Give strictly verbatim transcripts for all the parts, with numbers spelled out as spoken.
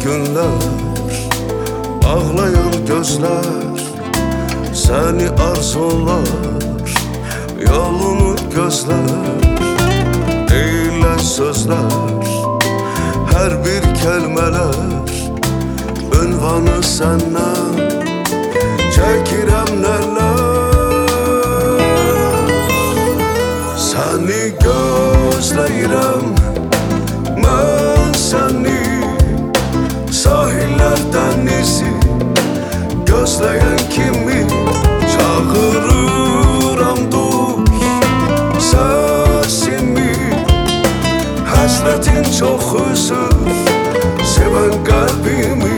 günler, ağlayan gözler, seni arzular, yolunu gözler. Eyle sözler, her bir kelimeler, ünvanı senden, çekirəm neler. Seni gözləyirəm, mən səni, sahiller denizi gözleyen kimi çağırıram duy sesimi. Həsrətin çox üzür sevən qəlbimi.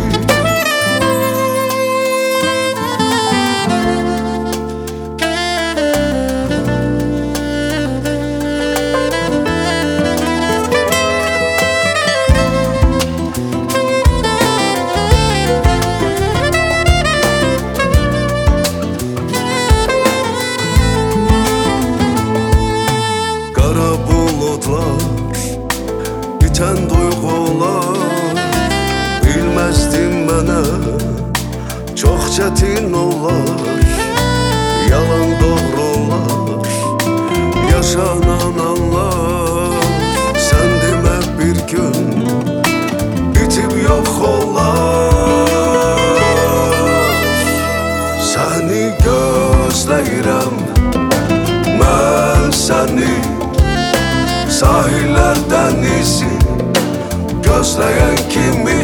Biten duygular bilmezdim mənə, çox çətin olar, yalan doğrular, yaşanan anlar. Sən demə bir gün bitib yox olar. Səni gözləyirəm, mən səni, sahiller denizi gözleyen kimi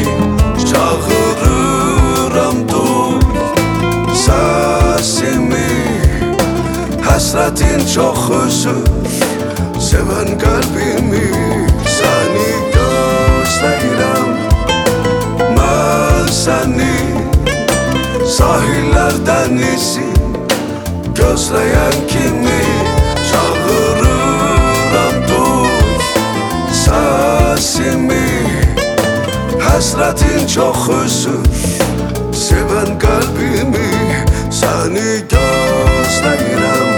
çağırıram duy sesimi. Həsrətin çox üzür sevən qəlbimi. Səni gözləyirəm, mən səni, sahiller denizi gözleyen kimi çağırıram duy sesimi. Həsrətin çox üzür sevən qəlbimi. Səni gözləyirəm,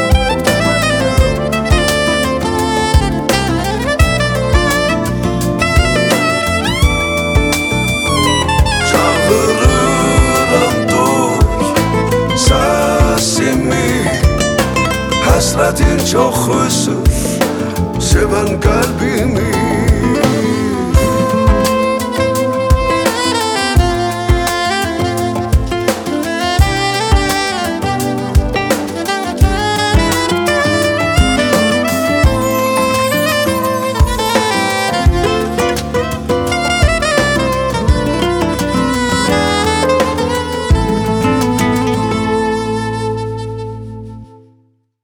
çağırıram duy sesimi. Həsrətin çox üzür sevən qəlbimi.